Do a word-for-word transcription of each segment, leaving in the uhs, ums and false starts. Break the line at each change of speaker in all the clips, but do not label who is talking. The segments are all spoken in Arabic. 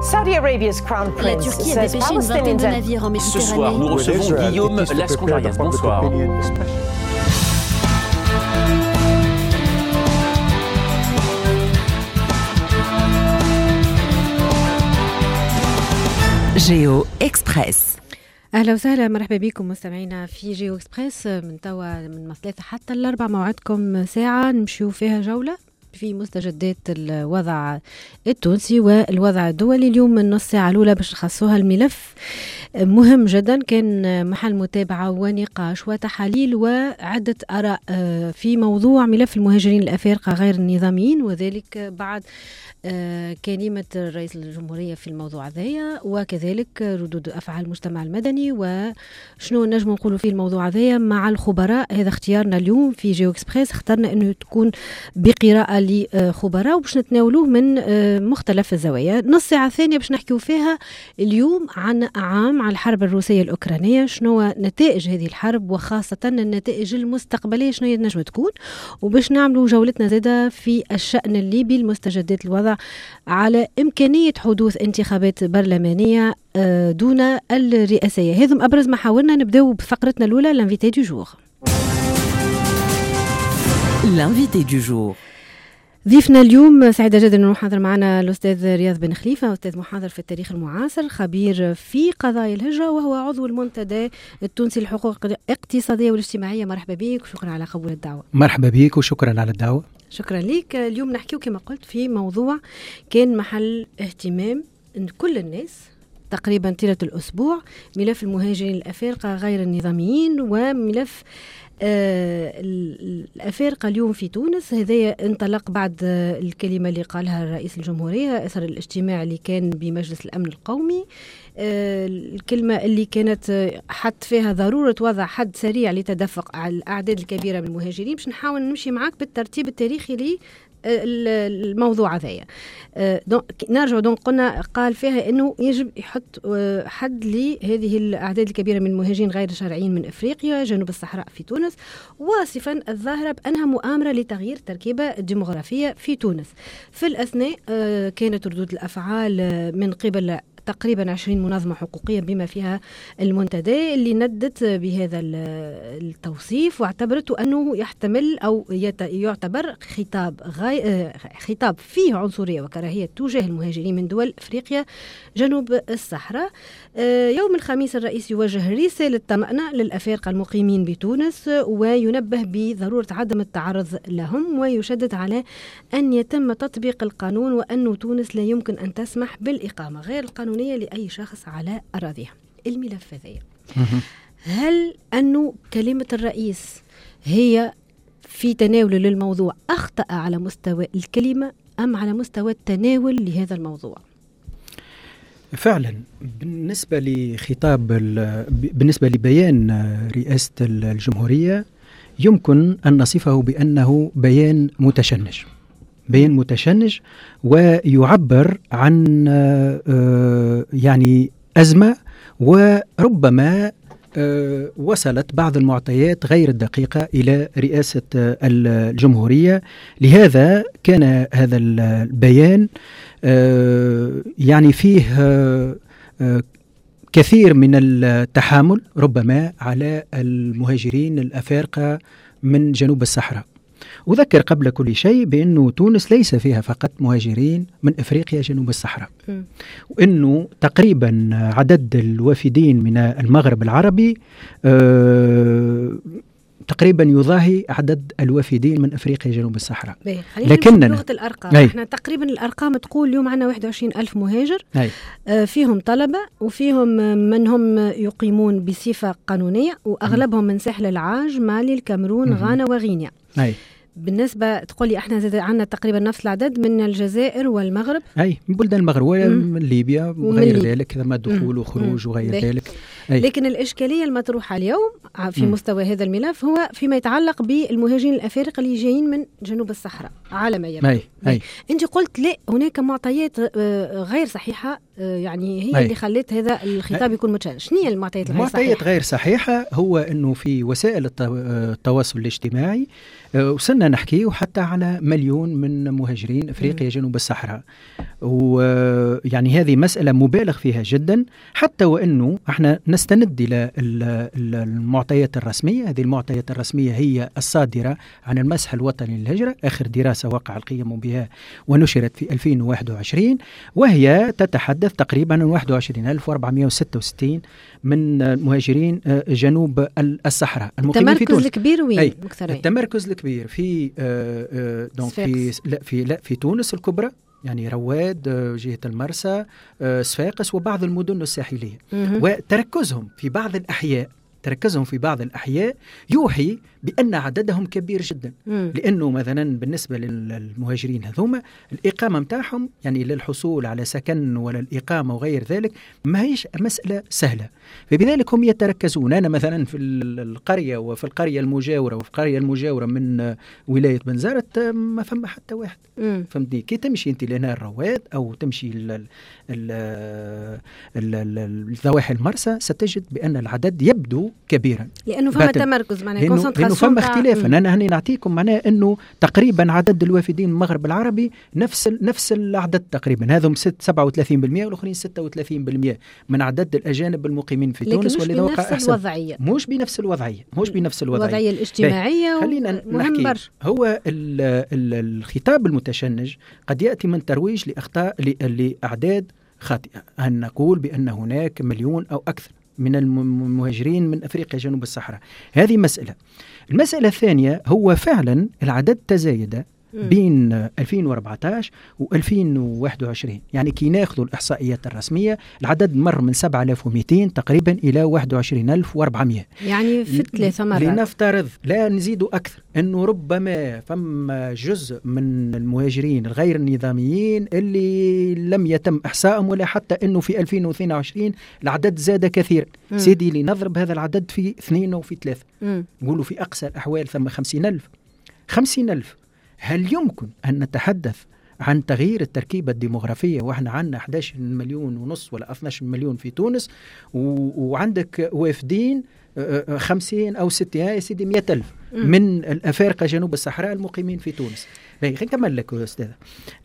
Saudi Arabia's crown prince says Palestinians.
Ce soir, nous recevons Guillaume Lasconjarias. Bonsoir.
جيو إكسبريس.
أهلا وسهلا، مرحبا بكم مستمعينا في جيو إكسبريس. من توا من الثلاثة حتى الأربع موعدكم ساعة نمشيو فيها جولة في مستجدات الوضع التونسي والوضع الدولي. اليوم من نص ساعة الأولى باش نخصوها الملف مهم جدا، كان محل متابعة ونقاش وتحاليل وعدة آراء في موضوع ملف المهاجرين الأفارقة غير النظاميين، وذلك بعد كلمة رئيس الجمهورية في الموضوع هذايا، وكذلك ردود أفعال المجتمع المدني وشنو نجم نقولوا فيه الموضوع هذايا مع الخبراء. هذا اختيارنا اليوم في جيو إكسبريس، اخترنا أنه تكون بقراءة لخبراء وباش نتناولوه من مختلف الزوايا. نص ساعة ثانية باش نحكيو فيها اليوم عن عام على الحرب الروسية الأوكرانية، شنو نتائج هذه الحرب وخاصة النتائج المستقبلية شنو نجم تكون، وباش نعملوا جولتنا زادة في الشأن الليبي المستجدات الوضع على إمكانية حدوث انتخابات برلمانية دون الرئاسية. هذم أبرز ما حاولنا. نبدأ بفقرتنا الأولى لانفيتي دو جور.
لانفيتي دو جور
ضيفنا اليوم سعيدة جدا أنه حاضر معنا الأستاذ رياض بن خليفة، أستاذ محاضر في التاريخ المعاصر، خبير في قضايا الهجرة، وهو عضو المنتدى التونسي للحقوق الاقتصادية والاجتماعية. مرحبا بك وشكرا على قبول الدعوة.
مرحبا بك وشكرا على الدعوة.
شكرا لك. اليوم نحكيو كما قلت في موضوع كان محل اهتمام كل الناس تقريبا طيلة الأسبوع، ملف المهاجرين الأفارقة غير النظاميين وملف آه الأفارقة اليوم في تونس. هذا انطلق بعد آه الكلمة اللي قالها رئيس الجمهورية أثر الاجتماع اللي كان بمجلس الأمن القومي، آه الكلمة اللي كانت آه حط فيها ضرورة وضع حد سريع لتدفق على الأعداد الكبيرة من المهاجرين. باش نحاول نمشي معاك بالترتيب التاريخي لي الموضوع هذايا. نرجع دونك قلنا قال فيها انه يجب يحط حد لهذه الاعداد الكبيره من المهاجرين غير الشرعيين من افريقيا جنوب الصحراء في تونس، واصفا الظاهره بانها مؤامره لتغيير التركيبه الديمغرافيه في تونس. في الاثناء كانت ردود الافعال من قبل تقريبا عشرين منظمة حقوقية بما فيها المنتدى اللي ندت بهذا التوصيف واعتبرته أنه يحتمل أو يعتبر خطاب غاي خطاب فيه عنصرية وكراهية تجاه المهاجرين من دول أفريقيا جنوب الصحراء. يوم الخميس الرئيس يوجه رسالة طمأنة للأفارقة المقيمين بتونس وينبه بضرورة عدم التعرض لهم، ويشدد على أن يتم تطبيق القانون وأن تونس لا يمكن أن تسمح بالإقامة غير القانونية لأي شخص على أراضيها. الملف هذا هل أنه كلمة الرئيس هي في تناول للموضوع أخطأ على مستوى الكلمة أم على مستوى التناول لهذا الموضوع؟
فعلا بالنسبة لخطاب بالنسبة لبيان رئاسة الجمهورية يمكن أن نصفه بأنه بيان متشنج، بيان متشنج ويعبر عن يعني أزمة، وربما وصلت بعض المعطيات غير الدقيقة إلى رئاسة الجمهورية. لهذا كان هذا البيان يعني فيه كثير من التحامل ربما على المهاجرين الأفارقة من جنوب الصحراء. أذكر قبل كل شيء بأنه تونس ليس فيها فقط مهاجرين من أفريقيا جنوب الصحراء، وأنه تقريبا عدد الوافدين من المغرب العربي أه تقريبا يضاهي عدد الوافدين من أفريقيا جنوب الصحراء.
لكننا لغة الأرقام أي. احنا تقريبا الأرقام تقول اليوم عندنا واحد وعشرين ألف مهاجر، آه فيهم طلبة وفيهم من هم يقيمون بصفة قانونية، وأغلبهم من ساحل العاج، مالي، الكاميرون، غانا وغينيا. أي. بالنسبة تقول لي احنا زاد عندنا تقريبا نفس العدد من الجزائر والمغرب،
أي من بلدان المغرب ومن ليبيا وغير ذلك، كما دخول وخروج وغير بيه. ذلك أي.
لكن الإشكالية المطروحة اليوم في مم. مستوى هذا الملف هو فيما يتعلق بالمهاجرين الأفارقة اللي جايين من جنوب الصحراء عالميا.
أي. أي.
أنت قلت لا، هناك معطيات غير صحيحة يعني هي أي. اللي خلت هذا الخطاب يكون متشابه. شنو هي المعطيات الغير صحيحة؟
المعطيات غير صحيحة هو أنه في وسائل التواصل الاجتماعي وصلنا نحكي وحتى على مليون من مهاجرين أفريقيا جنوب الصحراء، ويعني هذه مسألة مبالغ فيها جدا، حتى وأنه احنا نستند إلى المعطيات الرسمية. هذه المعطيات الرسمية هي الصادرة عن المسح الوطني للهجرة، آخر دراسة وقع القيام بها ونشرت في ألفين وواحد وعشرين، وهي تتحدث تقريبا عن واحد وعشرين ألف وأربعمائة وستة وستين من مهاجرين جنوب الصحراء المقيمين في تونس.
التمركز الكبير وين؟
التمركز الكبير في آه آه دونك في لا في لا في تونس الكبرى، يعني رواد، آه جهة المرسى، آه صفاقس، وبعض المدن الساحلية، وتركزهم في بعض الأحياء تركزهم في بعض الأحياء يوحي بأن عددهم كبير جدا. مم. لأنه مثلا بالنسبة للمهاجرين هذوما الإقامة متاعهم يعني للحصول على سكن ولا الإقامة وغير ذلك ما هيش مسألة سهلة، فبذلك هم يتركزون. أنا مثلا في القرية وفي القرية المجاورة وفي القرية المجاورة من ولاية بنزرت ما فما حتى واحد. فهمتني؟ كي تمشي أنت لهنا الرواد أو تمشي الضواحي المرسى ستجد بأن العدد يبدو كبيرا،
لأنه فما تمركز معناه
لأنه فما اختلاف. أنا هني نعطيكم معناه أنه تقريبا عدد الوافدين من المغرب العربي نفس نفس العدد تقريبا، هذهم سبعة وثلاثين بالمئة والآخرين ستة وثلاثين بالمئة من عدد الأجانب المقيمين في تونس،
ولذا وقع أحسن. الوضعية.
مش بنفس الوضعية مش بنفس الوضعية
الوضعية الاجتماعية.
خلينا نحكي. هو ال ال الخطاب المتشنج قد يأتي من ترويج لأخطاء لأعداد خاطئة، أن نقول بأن هناك مليون أو أكثر من المهاجرين من أفريقيا جنوب الصحراء. هذه مسألة. المسألة الثانية هو فعلا العدد تزايد بين ألفين وأربعة عشر و ألفين وواحد وعشرين، يعني كي ناخذوا الإحصائيات الرسمية العدد مر من سبعة آلاف ومئتين تقريبا إلى واحد وعشرين ألف وأربعمائة،
يعني في ثلاثة مرات.
لنفترض لا نزيد أكثر أنه ربما فما جزء من المهاجرين الغير النظاميين اللي لم يتم إحصائهم، ولا حتى أنه في ألفين واثنين وعشرين العدد زاد كثيرا. م. سيدي لنضرب هذا العدد في اثنين وفي ثلاثة، نقولوا في أقصى الأحوال ثم خمسين ألف خمسين ألف. هل يمكن أن نتحدث عن تغيير التركيبة الديموغرافية وإحنا عندنا أحد عشر مليون ونص ولا اثني عشر مليون في تونس، وعندك وافدين خمسين أو ستين يا سيدي مئة ألف من الأفارقة جنوب الصحراء المقيمين في تونس؟ خلينا نكمل لك يا أستاذ.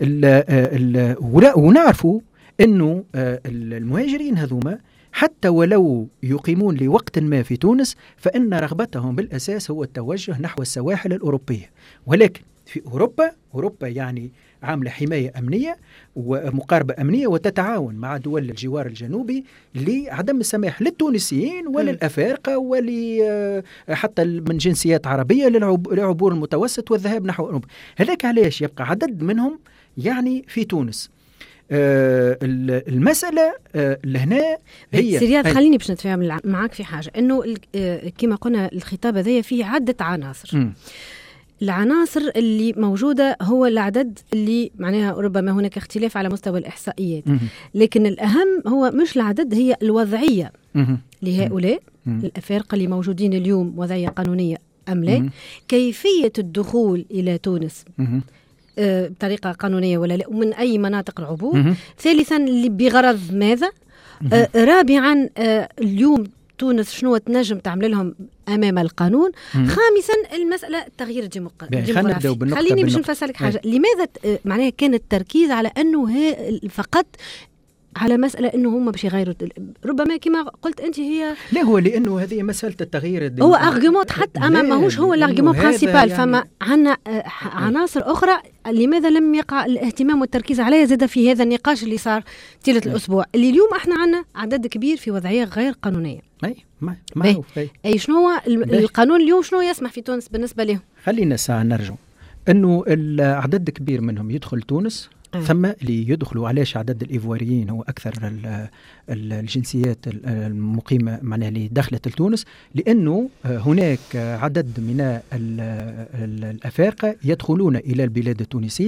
ونعرفوا أنه المهاجرين هذوما حتى ولو يقيمون لوقت ما في تونس فإن رغبتهم بالأساس هو التوجه نحو السواحل الأوروبية، ولكن في أوروبا أوروبا يعني عاملة حماية أمنية ومقاربة أمنية وتتعاون مع دول الجوار الجنوبي لعدم السماح للتونسيين وللأفارقة وحتى من جنسيات عربية للعبور المتوسط والذهاب نحو أوروبا. هذاك علاش يبقى عدد منهم يعني في تونس. آه المسألة آه لهنا هي
سيرياد. خليني باش نتفاهم معك في حاجة، أنه آه كما قلنا الخطاب هذا فيه عدة عناصر. م. العناصر اللي موجودة هو العدد اللي معناها ربما هناك اختلاف على مستوى الإحصائيات، م. لكن الأهم هو مش العدد، هي الوضعية م. لهؤلاء م. الأفارقة اللي موجودين اليوم، وضعية قانونية أم لا، م. كيفية الدخول إلى تونس م. بطريقة قانونية ولا لا، ومن أي مناطق العبور. ثالثا اللي بغرض ماذا. آه رابعا آه اليوم تونس شنو تنجم تعمل لهم أمام القانون. خامسا المسألة التغيير الديمقراطي. خليني باش نفسر لك حاجة. لماذا معناها كان التركيز على أنه فقط على مسألة أنه هم باش يغيروا، ربما كما قلت أنت هي
لا هو لأنه هذه مسألة التغيير الديمقراطي
هو أرغيومنت حتى أما ماهوش هو الأرغيومنت برانسيبال، يعني فما عنا عناصر أخرى. لماذا لم يقع الاهتمام والتركيز عليها زاد في هذا النقاش اللي صار طيلة الأسبوع، اللي اليوم احنا عنا عدد كبير في وضعية غير قانونية.
أي ما ما هو
أي شنو هو القانون اليوم شنو يسمح في تونس بالنسبة لهم؟
خلينا ساعة نرجع أنه العدد كبير منهم يدخل تونس. أه. ثم اللي يدخلوا علاش عدد الإيفواريين هو أكثر الجنسيات المقيمة معناها اللي دخلت لتونس، لأنه هناك عدد من الأفارقة يدخلون إلى البلاد التونسية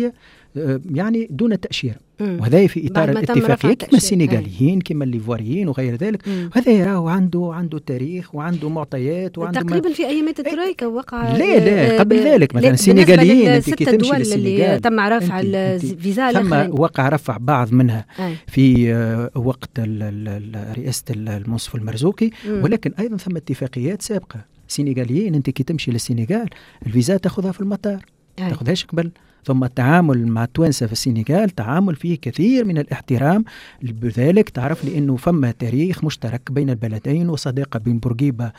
يعني دون تأشيرة. وهذا في إطار الاتفاقية كما السنغاليين كما الليفواريين وغير ذلك. وهذا يراه عنده عنده تاريخ وعنده معطيات وعنده
تقريبا ما... في أيامات الترويكا وقع
لا لا قبل ب... ذلك مثلا السنغاليين انت كي تمشي للسنغال
تم رفع الفيزا
ثم وقع رفع بعض منها أي. في وقت رئاسة المنصف المرزوقي. مم. ولكن أيضا ثم اتفاقيات سابقة. السنغاليين انت كي تمشي للسنغال الفيزا تأخذها في المطار أي. تأخذهاش قبل. ثم التعامل مع التوانسة في السنغال تعامل فيه كثير من الاحترام. بذلك تعرف لأنه فما تاريخ مشترك بين البلدين وصداقة بين بورقيبة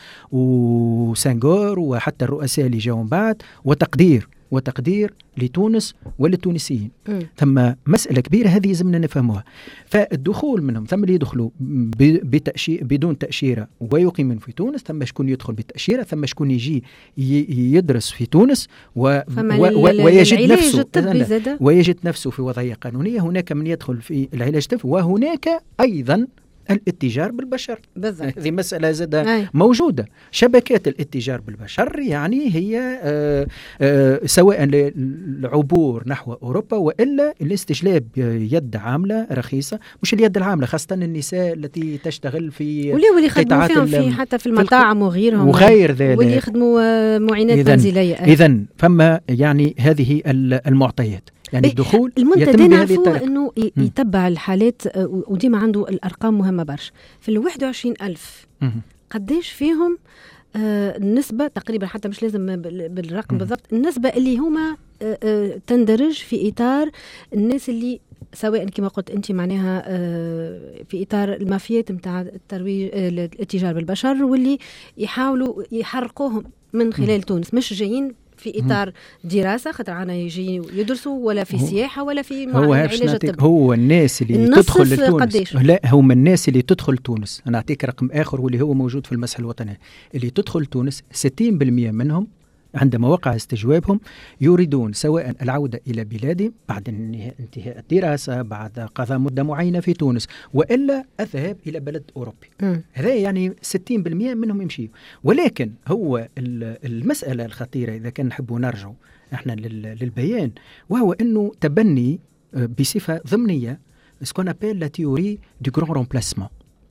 وسنغور وحتى الرؤساء اللي جاءوا بعد وتقدير وتقدير لتونس وللتونسيين. م. ثم مسألة كبيرة هذه لازمنا نفهموها. فالدخول منهم ثم اللي يدخلوا بتأشير بدون تأشيرة ويقيمون في تونس، ثم شكون يدخل بالتأشيرة، ثم شكون يجي يدرس في تونس و و ويجد نفسه ويجد نفسه في وضعية قانونية. هناك من يدخل في العلاج الطبي وهناك أيضا الاتجار بالبشر. بالضبط. هذه مسألة زادة موجودة. شبكات الاتجار بالبشر يعني هي آآ آآ سواء للعبور نحو أوروبا وإلا الاستجلاب يد عاملة رخيصة، مش اليد العاملة، خاصة النساء التي تشتغل في
واللي يخدموا فيهم في حتى في المطاعم وغيرهم
وغير ذلك،
واللي يخدموا معينات منزلية.
إذن فما يعني هذه المعطيات. يعني الدخول
المنتدى نعرفوا أنه يتبع الحالات وديما عنده الأرقام مهمة برش. في الواحد وعشرين ألف قديش فيهم آه النسبة تقريبا، حتى مش لازم بالرقم بالضبط، النسبة اللي هما آه آه تندرج في إطار الناس اللي سواء كما قلت أنت معناها آه في إطار المافيات متاع الترويج آه الاتجار بالبشر، واللي يحاولوا يحرقوهم من خلال م. تونس، مش جايين في إطار دراسة خاطر عنا يجي يدرسوا ولا في سياحة ولا في
علاج الطبي. هو الناس اللي تدخل لتونس، لا هم الناس اللي تدخل تونس، أنا أعطيك رقم آخر واللي هو موجود في المسح الوطني، اللي تدخل تونس ستين بالمئة منهم عندما وقع استجوابهم يريدون سواء العودة إلى بلادهم بعد انتهاء الدراسة، بعد قضاء مدة معينة في تونس، وإلا الذهاب إلى بلد أوروبي. هذا يعني ستين بالمئة منهم يمشي. ولكن هو المسألة الخطيرة إذا كان نحبوا نرجع احنا للبيان، وهو أنه تبني بصفة ضمنية سكون أبيل لا تيوري دو غران رومبلاسمون،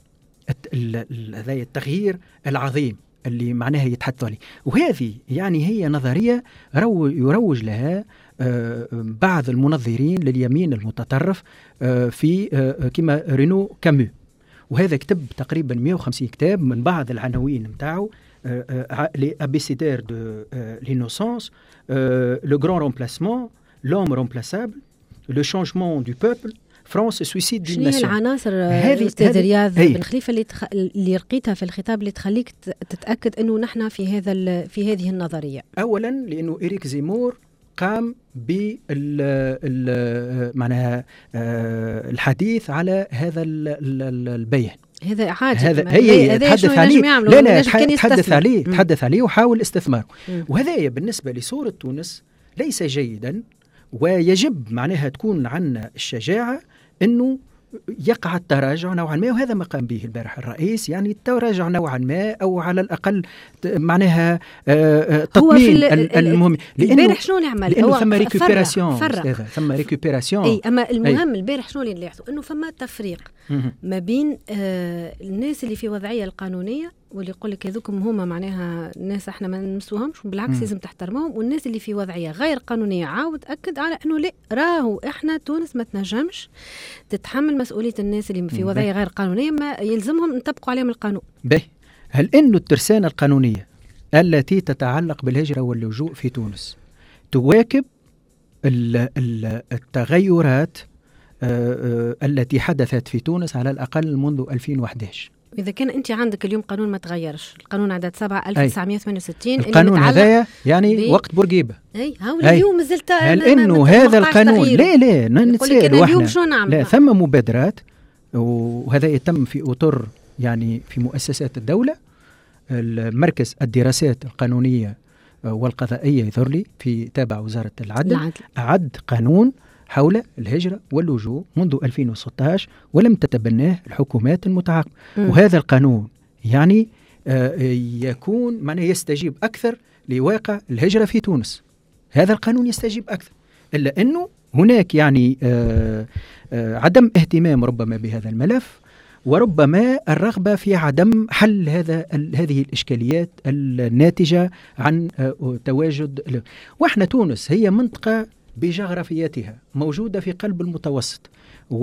هذا التغيير العظيم اللي معناها يتحدثوا عليه. وهذه يعني هي نظرية رو يروج لها بعض المنظرين لليمين المتطرف في كما رينو كامو، وهذا كتب تقريبا مئة وخمسين كتاب من بعض العناوين متاعه لي ابيسيدير دو لينوسانس، لو غران رومبلاسمون، لوم رومبلاسابل، لو شانجمون دو بوبل، فرنسا سويسيد دي ناسيون.
شنو العناصر استاذ رياض بن خليفه اللي تخ... اللي لقيتها في الخطاب اللي تخليك تتاكد انه نحن في هذا ال... في هذه النظريه؟
اولا لانه إريك زيمور قام بال معناها الحديث على هذا البيان.
هذا عادي،
هذا هي تحدث عليه، لا لا تحدث عليه تحدث عليه وحاول استثماره. وهذا بالنسبه لصوره تونس ليس جيدا، ويجب معناها تكون عنا الشجاعة أنه يقع التراجع نوعا ما، وهذا ما قام به البارح الرئيس، يعني التراجع نوعا ما أو على الأقل معناها تطمين المهم.
البارح شنو نعمل؟
لأنه ثم ريكوبيراسيون ثم ريكوبيراسيون
أي أما المهم البارح شنو اللي يحصل؟ أنه فما تفريق ما بين آه الناس اللي في وضعية القانونية واللي يقول لك هذوكم هما معناها الناس احنا ما نمسوهمش بالعكس لازم تحترمهم، والناس اللي في وضعيه غير قانونيه عاود اكد على انه لا راهو احنا تونس ما تنجمش تتحمل مسؤوليه الناس اللي في وضعيه غير قانونيه، ما يلزمهم نطبقوا عليهم القانون.
به هل انه الترسانه القانونيه التي تتعلق بالهجره واللجوء في تونس تواكب التغيرات التي حدثت في تونس على الاقل منذ ألفين وأحد عشر؟
إذا كان أنت عندك اليوم قانون ما تغيرش، القانون عدد سبعة ألف وتسعمائة وثمانية وستين،
القانون هذا يعني بي... وقت بورقيبة.
أي هاو اليوم زلت
هل إنه هذا القانون لا لا نتسائل وإحنا لا ثم مبادرات، وهذا يتم في أطر يعني في مؤسسات الدولة، المركز الدراسات القانونية والقضائية يذرلي في تابع وزارة العدل, العدل. أعد قانون حول الهجرة واللجوء منذ ألفين وستة عشر ولم تتبناه الحكومات المتعاقبة. وهذا القانون يعني آه يكون معناه يستجيب أكثر لواقع الهجرة في تونس. هذا القانون يستجيب أكثر، إلا أنه هناك يعني آه آه عدم اهتمام ربما بهذا الملف، وربما الرغبة في عدم حل هذا هذه الإشكاليات الناتجة عن آه تواجد. وإحنا تونس هي منطقة بجغرافيتها موجودة في قلب المتوسط،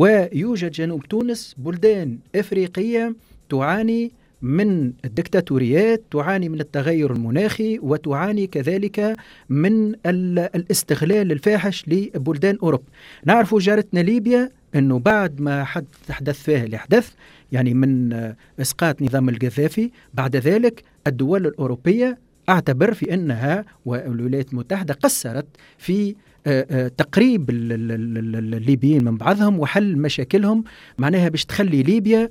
ويوجد جنوب تونس بلدان إفريقية تعاني من الدكتاتوريات، تعاني من التغير المناخي، وتعاني كذلك من الاستغلال الفاحش لبلدان أوروبا. نعرف جارتنا ليبيا أنه بعد ما حدث فيها الأحداث يعني من إسقاط نظام القذافي، بعد ذلك الدول الأوروبية اعتبر في أنها والولايات المتحدة قصرت في تقريب الليبيين من بعضهم وحل مشاكلهم، معناها باش تخلي ليبيا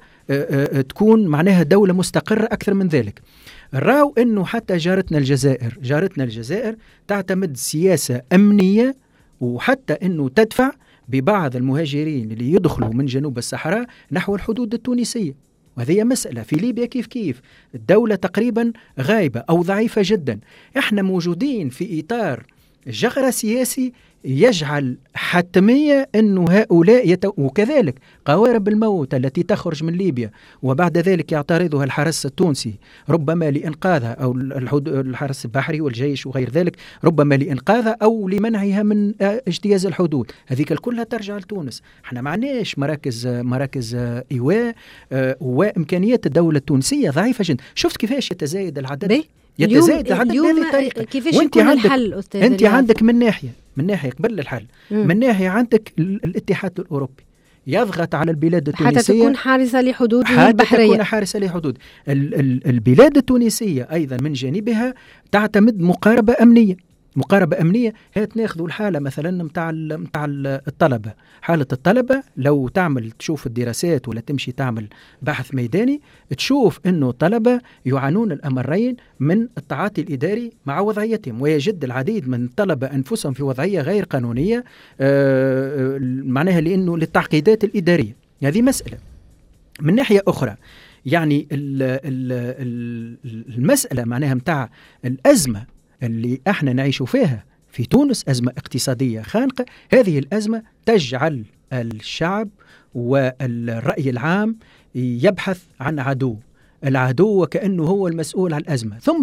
تكون معناها دولة مستقرة أكثر من ذلك. راو أنه حتى جارتنا الجزائر جارتنا الجزائر تعتمد سياسة أمنية، وحتى أنه تدفع ببعض المهاجرين اللي يدخلوا من جنوب الصحراء نحو الحدود التونسية. وهذه مسألة في ليبيا كيف كيف الدولة تقريبا غايبة أو ضعيفة جدا. احنا موجودين في إطار جغرة سياسي يجعل حتمية أن هؤلاء يتو... وكذلك قوارب الموت التي تخرج من ليبيا وبعد ذلك يعترضها الحرس التونسي ربما لإنقاذها، أو الحرس البحري والجيش وغير ذلك ربما لإنقاذها أو لمنعها من اجتياز الحدود، هذيك كلها ترجع لتونس. احنا معناش مراكز مراكز إيواء، وإمكانيات الدولة التونسية ضعيفة جدا. شفت كيفاش يتزايد العدد؟ يتزايد العدد بهذه الطريقة.
كيفاش يكون الحل أستاذ؟
أنت عندك من ناحية من ناحية قبل الحل مم. من ناحية عندك الاتحاد الأوروبي يضغط على البلاد التونسية
حتى تكون حارسة لحدود
حتى
البحرية،
تكون حارسة لحدود ال- ال- البلاد التونسية أيضا من جانبها تعتمد مقاربة أمنية. مقاربة أمنية هي تناخذوا الحالة مثلا متاع متاع الطلبة. حالة الطلبة لو تعمل تشوف الدراسات ولا تمشي تعمل بحث ميداني تشوف أنه الطلبة يعانون الأمرين من التعاطي الإداري مع وضعيتهم، ويجد العديد من الطلبة أنفسهم في وضعية غير قانونية آه معناها لأنه للتعقيدات الإدارية. هذه مسألة. من ناحية أخرى يعني المسألة معناها متاع الأزمة اللي احنا نعيش فيها في تونس، أزمة اقتصادية خانقة. هذه الأزمة تجعل الشعب والرأي العام يبحث عن عدو، العدو وكأنه هو المسؤول عن الأزمة. ثم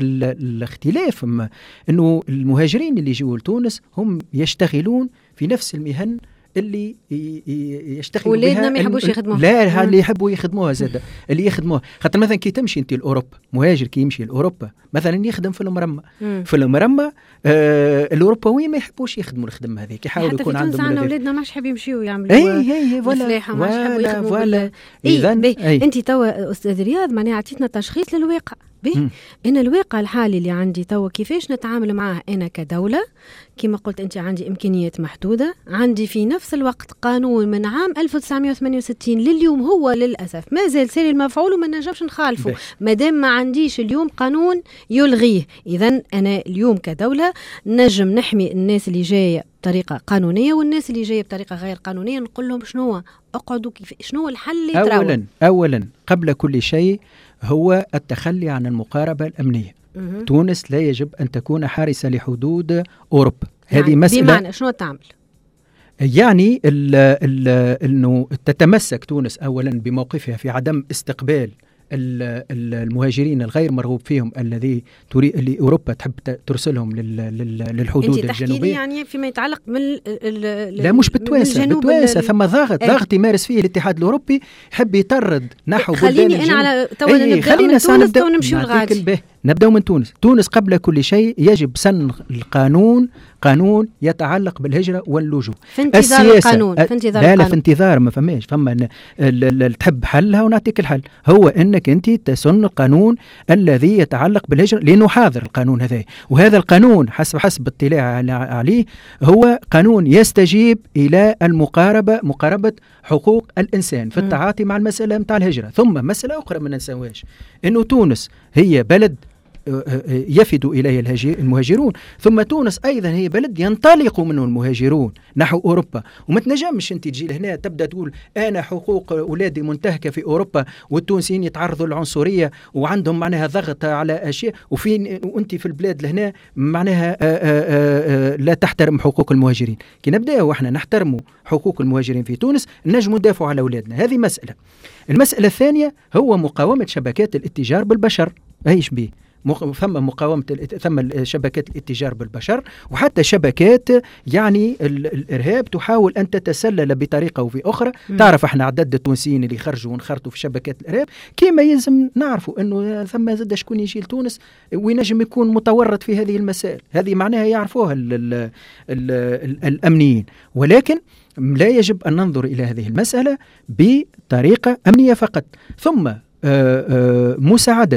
الاختلاف أنه المهاجرين اللي يجوا لتونس هم يشتغلون في نفس المهن اللي يشتغلوا بها.
ولادنا ما يحبوش يخدموها.
لا، اللي يحبوا يخدموها زادة اللي يخدموها. خاطر مثلا كي تمشي انت لأوروبا، مهاجر كي يمشي لأوروبا مثلا يخدم في المرمى في المرمى آه الأوروبيين ما يحبوش يخدموا الخدمة هذيك، يحاولوا يكون عندهم.
حتى في تونس ولادنا ماش حابين يمشيوا يعملوا
اي اي
فلاحة، ماش حابوا يخدموا.
ولا
اذا انت توا استاذ رياض معناها عطيتنا تشخيص للواقع. به أنا الواقع الحالي اللي عندي توا كيفاش نتعامل معه أنا كدولة. كما قلت أنت عندي إمكانيات محدودة، عندي في نفس الوقت قانون من عام ألف وتسعمائة وثمانية وستين لليوم هو للأسف ما زال ساري المفعول وما نجمش نخالفه مادام ما عنديش اليوم قانون يلغيه. إذن أنا اليوم كدولة نجم نحمي الناس اللي جاية بطريقة قانونية والناس اللي جاية بطريقة غير قانونية نقول لهم شنو اقعدوا كيف شنو الحل اللي تراوح.
أولا أولا قبل كل شيء هو التخلي عن المقاربة الأمنية. مه. تونس لا يجب أن تكون حارسة لحدود أوروبا. يعني هذه مسألة.
بمعنى شنو تعمل؟
يعني ال ال أنه تتمسك تونس أولا بموقفها في عدم استقبال المهاجرين الغير مرغوب فيهم الذي تريد اللي أوروبا تحب ترسلهم للحدود
انت
الجنوبية.
تحكي يعني فيما يتعلق من
لا مش بتواسة بتواسة ثم ضغط ايه؟ ضغط يمارس فيه الاتحاد الأوروبي يحب يطرد نحو بلدان
خليني أنا على تونا
ايه
نبدأ من تونس تو نمشي للغادي.
نبدأ من تونس. تونس قبل كل شيء يجب سن القانون، قانون يتعلق بالهجرة واللجوء.
في انتظار القانون. في انتظار
لا
القانون.
لا في انتظار ما فماش فما تحب حلها ونعطيك الحل. هو انك انت تسن القانون الذي يتعلق بالهجرة لانه حاضر القانون هذا، وهذا القانون حسب حسب اطلاع عليه هو قانون يستجيب الى المقاربة مقاربة حقوق الانسان في التعاطي مع المسألة متاع الهجرة. ثم مسألة اخرى ما ننساوهاش انه تونس هي بلد يفد إليه المهاجرون. ثم تونس أيضا هي بلد ينطلق منه المهاجرون نحو أوروبا، وما تنجمش أنت تجي لهنا تبدأ تقول أنا حقوق أولادي منتهكة في أوروبا والتونسيين يتعرضوا للعنصرية وعندهم معناها ضغط على أشياء، وفي وأنت في البلاد لهنا معناها آآ آآ لا تحترم حقوق المهاجرين. كي نبدأ وإحنا نحترموا حقوق المهاجرين في تونس نجم ندافعوا على أولادنا. هذه مسألة. المسألة الثانية هو مقاومة شبكات الاتجار بالبشر. ايش بيه؟ ثم مقاومة ثم شبكات الاتجار بالبشر، وحتى شبكات يعني الإرهاب تحاول أن تتسلل بطريقة أو في أخرى. م. تعرف احنا عدد التونسيين اللي خرجوا ونخرطوا في شبكات الإرهاب، كيما يلزم نعرفوا أنه ثم زاد شكون يجي لتونس وينجم يكون متورط في هذه المسائل. هذه معناها يعرفوها ال ال ال ال الأمنيين، ولكن لا يجب أن ننظر إلى هذه المسألة بطريقة أمنية فقط. ثم آآ آآ مساعدة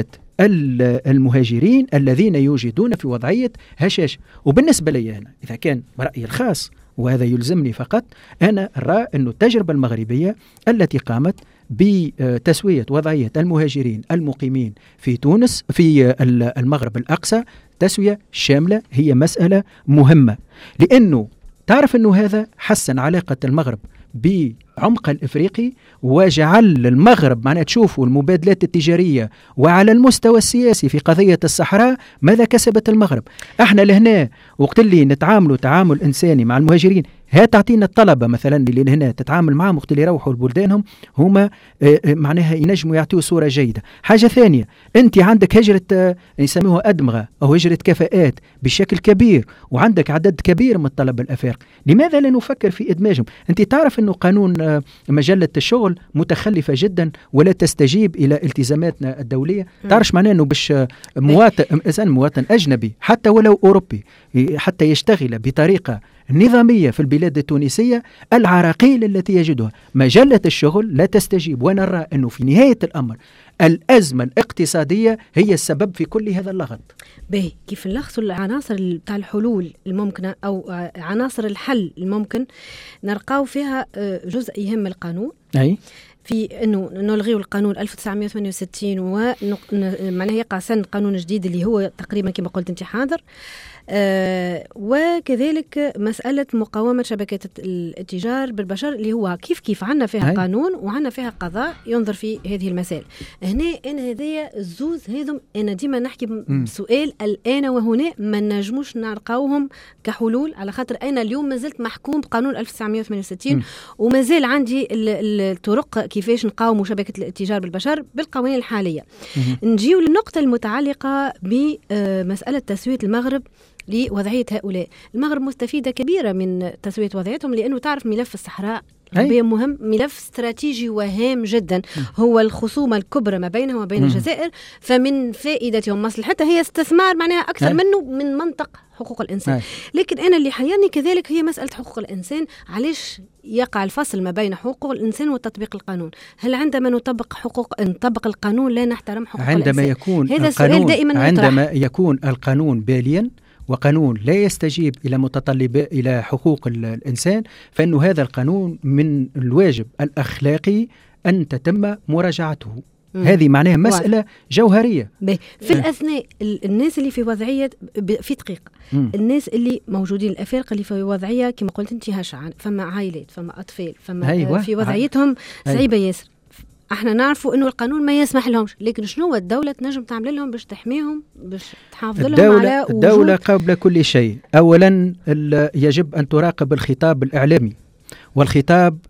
المهاجرين الذين يوجدون في وضعية هشاش. وبالنسبة لي أنا إذا كان رأيي الخاص وهذا يلزمني فقط، أنا أرى أن التجربة المغربية التي قامت بتسوية وضعية المهاجرين المقيمين في تونس في المغرب الأقصى تسوية شاملة هي مسألة مهمة، لأنه تعرف أنه هذا حسن علاقة المغرب بعمق الإفريقي وجعل المغرب معنا تشوفوا المبادلات التجارية وعلى المستوى السياسي في قضية الصحراء ماذا كسبت المغرب. احنا لهنا وقت اللي نتعاملوا تعامل إنساني مع المهاجرين، ها تعطينا الطلبة مثلا اللي لهنا تتعامل معهم وقت اللي يروحوا لبلدانهم هما اه معناها ينجموا يعطيوا صورة جيدة. حاجة ثانية، انت عندك هجرة اه يسموها أدمغة أو هجرة كفاءات بشكل كبير، وعندك عدد كبير من الطلبة الأفارقة، لماذا لا نفكر في إدماجهم؟ انت تعرف أنه قانون اه مجلة الشغل متخلفة جدا ولا تستجيب إلى التزاماتنا الدولية. تعرفش معناه أنه باش مواطن إنسان مواطن أجنبي حتى ولو أوروبي حتى يشتغل بطريقة نظامية في البلاد التونسية، العراقيل التي يجدها مجلة الشغل لا تستجيب. ونرى أنه في نهاية الأمر الأزمة الاقتصادية هي السبب في كل هذا اللغط.
باهي كيف نلخصوا العناصر بتاع الحلول الممكنة أو عناصر الحل الممكن نرقاو فيها جزء يهم القانون.
أي
في انه نلغي القانون ألف وتسعمائة وثمانية وستين ومعناه يقع سن قانون جديد اللي هو تقريبا كما قلت انت حاضر. آه وكذلك مسألة مقاومة شبكات الاتجار بالبشر اللي هو كيف كيف عنا فيها هاي. قانون وعنا فيها قضاء ينظر في هذه المسائل. هنا أنا هذيا الزوز هذم أنا ديما نحكي بسؤال الآن وهنا ما نجموش نلقاوهم كحلول، على خاطر أنا اليوم ما زلت محكوم بقانون ألف وتسعمائة وثمانية وستين وما زال عندي الطرق كيفاش نقاوموا شبكة الاتجار بالبشر بالقوانين الحالية. نجيو للنقطة المتعلقة بمسألة تسوية المغرب لوضعية هؤلاء. المغرب مستفيدة كبيرة من تسوية وضعيتهم، لأنه تعرف ملف الصحراء مهم، ملف استراتيجي وهام جدا، هو الخصومة الكبرى ما بينها وبين الجزائر، فمن فائدتهم مصلحتها هي استثمار معناها أكثر هي. منه من منطق حقوق الإنسان. هي. لكن أنا اللي حيرني كذلك هي مسألة حقوق الإنسان. علاش يقع الفصل ما بين حقوق الإنسان وتطبيق القانون؟ هل عندما نطبق حقوق نطبق القانون لا نحترم حقوق
عندما
الإنسان؟
يكون
هذا السؤال دائما
عندما يطرح. يكون القانون باليا وقانون لا يستجيب إلى متطلب إلى حقوق الإنسان، فإنه هذا القانون من الواجب الأخلاقي أن تتم مراجعته. مم. هذه معناها مسألة جوهرية.
في الأثناء الناس اللي في وضعية في دقيقة مم. الناس اللي موجودين الأفارقة اللي في وضعية كما قلت انت هشة، فما عائلات فما أطفال فما أيوة. في وضعيتهم صعيبة أيوة. ياسر. احنا نعرفوا انه القانون ما يسمح لهمش، لكن شنو الدولة تنجم تعمل لهم باش تحميهم باش تحافظ لهم على وجود؟
الدولة قبل كل شيء أولا يجب أن تراقب الخطاب الإعلامي والخطاب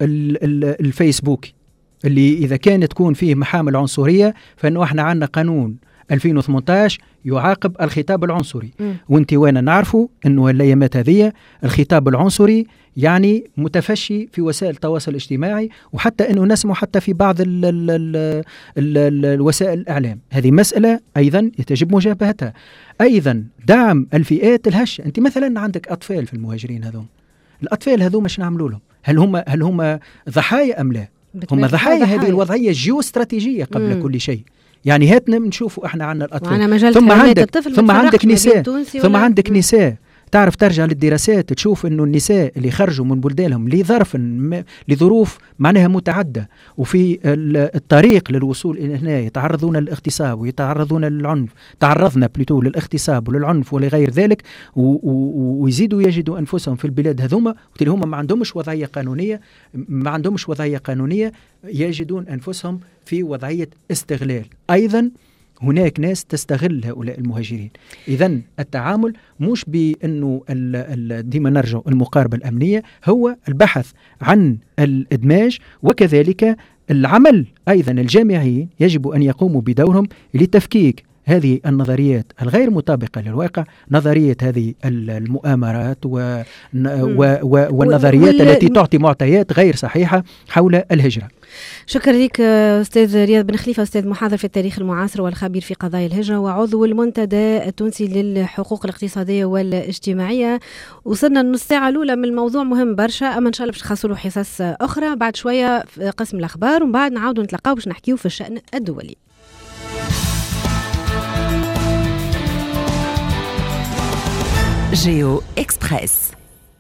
الفيسبوكي اللي إذا كان تكون فيه محامل عنصرية، فإنه احنا عندنا قانون ألفين وثمانية عشر يعاقب الخطاب العنصري. م. وانت وانا نعرفوا انه الايامات هذه الخطاب العنصري يعني متفشي في وسائل التواصل الاجتماعي، وحتى انه نسمع حتى في بعض ال ال ال ال ال الوسائل الاعلام. هذه مسألة ايضا يجب مجابهتها. ايضا دعم الفئات الهشة. انت مثلا عندك اطفال في المهاجرين هذوم، الاطفال هذوم مش نعملوا لهم؟ هل هم هل هم ضحايا ام لا؟ هم ضحايا هذه الوضعية الجيوستراتيجية قبل مم. كل شيء. يعني هاتنا نشوفوا احنا عندنا الاطفال، ثم عندك ثم عندك نساء ثم عندك نساء تعرف ترجع للدراسات تشوف أنه النساء اللي خرجوا من بلدانهم لظرف لظروف معناها متعدة وفي الطريق للوصول إلى هنا يتعرضون للاغتصاب ويتعرضون للعنف، تعرضنا بلوتو للاغتصاب وللعنف ولغير ذلك، ويزيدوا يجدوا أنفسهم في البلاد هذوما وتلي هم ما عندهمش وضعية قانونية ما عندهمش وضعية قانونية يجدون أنفسهم في وضعية استغلال. أيضا هناك ناس تستغل هؤلاء المهاجرين. إذن التعامل مش بأنه ديما نرجع المقاربة الأمنية، هو البحث عن الإدماج، وكذلك العمل أيضا الجامعيين يجب أن يقوموا بدورهم لتفكيك هذه النظريات الغير مطابقة للواقع، نظرية هذه المؤامرات و... و... و... والنظريات وال... التي تعطي معطيات غير صحيحة حول الهجرة.
شكرا لك أستاذ رياض بن خليفة، أستاذ محاضر في التاريخ المعاصر والخبير في قضايا الهجرة وعضو المنتدى التونسي للحقوق الاقتصادية والاجتماعية. وصلنا النص ساعة الأولى من الموضوع مهم برشا، أما إن شاء الله باش نخصوا له حصص أخرى بعد شوية في قسم الأخبار، ومن بعد نعاودوا نتلقاو باش نحكيو في الشأن الدولي.
Géo Express.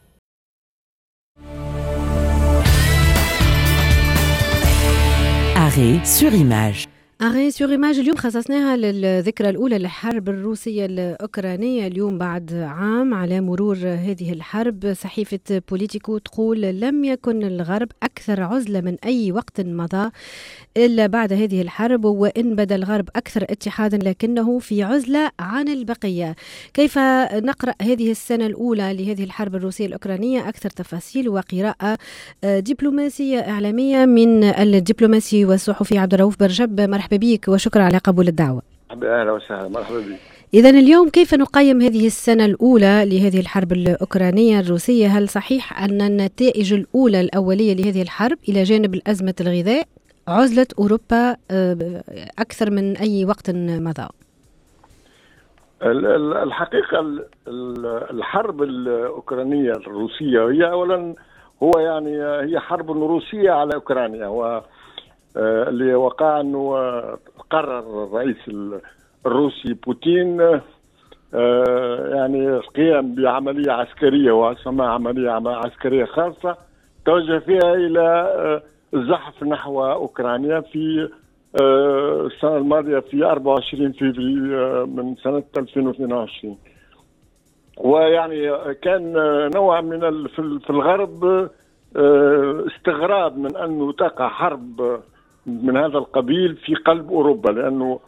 Arrêt sur image.
أغي سور إيماج اليوم خصصناها للذكرى الأولى للحرب الروسية الأوكرانية، اليوم بعد عام على مرور هذه الحرب. صحيفة بوليتيكو تقول لم يكن الغرب أكثر عزلة من أي وقت مضى إلا بعد هذه الحرب، وإن بدا الغرب أكثر اتحادا لكنه في عزلة عن البقية. كيف نقرأ هذه السنة الأولى لهذه الحرب الروسية الأوكرانية؟ أكثر تفاصيل وقراءة دبلوماسية إعلامية من الدبلوماسي والصحفي عبد الرؤوف برجب. مرحبا بك وشكرا على قبول الدعوة.
أهلا وسهلا، مرحبا بك.
إذن اليوم كيف نقيم هذه السنة الأولى لهذه الحرب الأوكرانية الروسية؟ هل صحيح أن النتائج الأولى الأولية لهذه الحرب إلى جانب الأزمة الغذاء عزلت أوروبا أكثر من أي وقت مضى؟
الحقيقة الحرب الأوكرانية الروسية هي أولا هو يعني هي حرب روسية على أوكرانيا، و اللي وقع أنه قرر الرئيس الروسي بوتين يعني القيام بعملية عسكرية واسمها عملية عسكرية خاصة توجه فيها إلى الزحف نحو أوكرانيا في السنة الماضية في أربعة وعشرين في من سنة ألفين واثنين وعشرين. ويعني كان نوع من في الغرب استغراب من أنه تقع حرب من هذا القبيل في قلب أوروبا، لأنه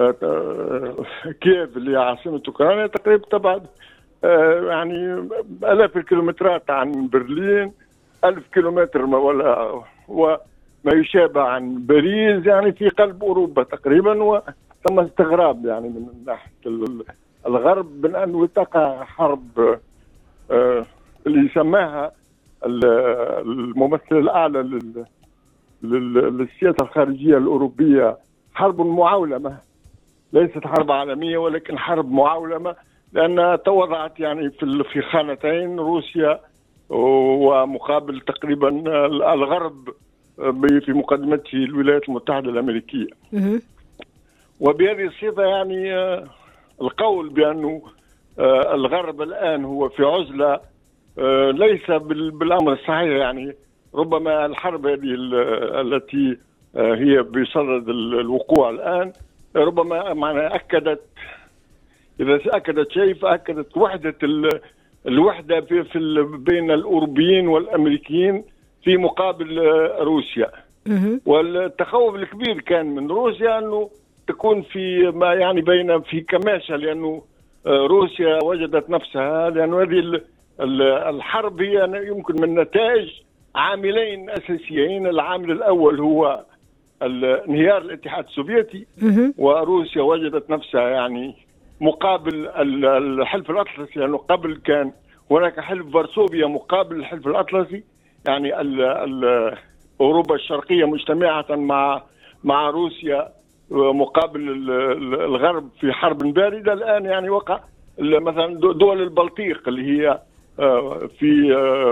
كييف اللي عاصمة أوكرانيا تقريبا تبعد يعني آلاف الكيلومترات عن برلين، ألف كيلومتر ولا وما يشابه عن باريس، يعني في قلب أوروبا تقريبا. وتم استغراب يعني من ناحية الغرب من أنه تقع حرب اللي يسماها الممثل الأعلى للسياسة الخارجية الأوروبية حرب معولمة، ليست حرب عالمية ولكن حرب معولمة، لأنها توضعت يعني في في خانتين، روسيا ومقابل تقريبا الغرب في مقدمته الولايات المتحدة الأمريكية. وبهذه الصيغة يعني القول بأنه الغرب الآن هو في عزلة ليس بالأمر الصحيح. يعني ربما الحرب هذه التي هي بصدد الوقوع الآن ربما معناها أكدت، إذا أكدت شيء فأكدت وحدة الوحدة في, في بين الأوروبيين والأمريكيين في مقابل روسيا. والتخوف الكبير كان من روسيا أنه تكون في ما يعني بين في كماشة، لأنه روسيا وجدت نفسها، لأن هذه الحرب هي يمكن من نتائج عاملين أساسيين. العامل الأول هو انهيار الاتحاد السوفيتي، وروسيا وجدت نفسها يعني مقابل الحلف الأطلسي، لأنه يعني قبل كان هناك حلف فارسوفيا مقابل الحلف الأطلسي، يعني ال ال أوروبا الشرقية مجتمعة مع مع روسيا مقابل الغرب في حرب باردة. الآن يعني وقع مثلا دول البلطيق اللي هي في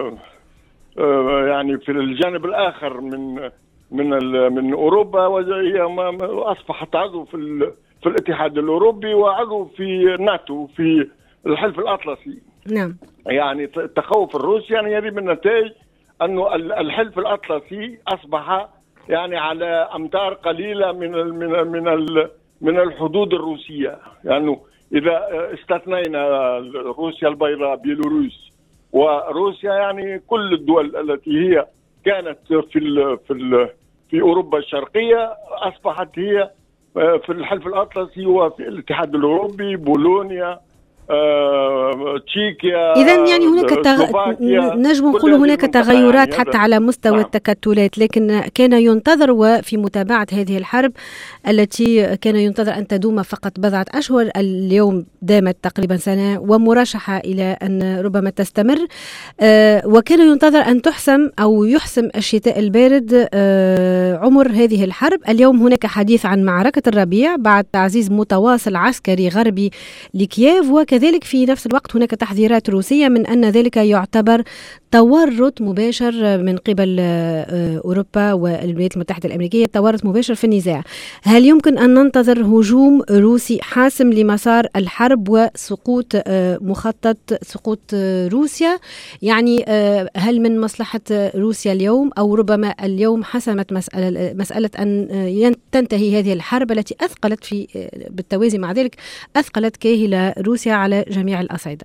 يعني في الجانب الآخر من من من أوروبا، وهي أصبحت عضو في في الاتحاد الأوروبي وعضو في ناتو في الحلف الأطلسي.
نعم.
يعني التخوف الروسي يعني يري من النتائج أنه الحلف الأطلسي أصبح يعني على أمتار قليلة من ال من ال من ال من الحدود الروسية. يعني إذا استثنينا روسيا البيضاء بيلاروس وروسيا يعني كل الدول التي هي كانت في ال في ال في أوروبا الشرقية أصبحت هي في الحلف الأطلسي وفي الاتحاد الأوروبي، بولونيا، تشيكيا.
إذن يعني هناك تغ... نجم نقول هناك تغيرات يعني حتى على مستوى نعم. التكتلات، لكن كان ينتظر وفي متابعة هذه الحرب التي كان ينتظر أن تدوم فقط بضعة أشهر، اليوم دامت تقريبا سنة ومرشحة إلى أن ربما تستمر، آه وكان ينتظر أن تحسم أو يحسم الشتاء البارد آه عمر هذه الحرب. اليوم هناك حديث عن معركة الربيع بعد تعزيز متواصل عسكري غربي لكييف، وكذلك كذلك في نفس الوقت هناك تحذيرات روسية من أن ذلك يعتبر تورط مباشر من قبل أوروبا والولايات المتحدة الأمريكية، تورط مباشر في النزاع. هل يمكن أن ننتظر هجوم روسي حاسم لمسار الحرب وسقوط مخطط سقوط روسيا؟ يعني هل من مصلحة روسيا اليوم أو ربما اليوم حسمت مسألة, مسألة أن تنتهي هذه الحرب التي أثقلت في بالتوازي مع ذلك أثقلت كاهل روسيا على جميع الأصعدة؟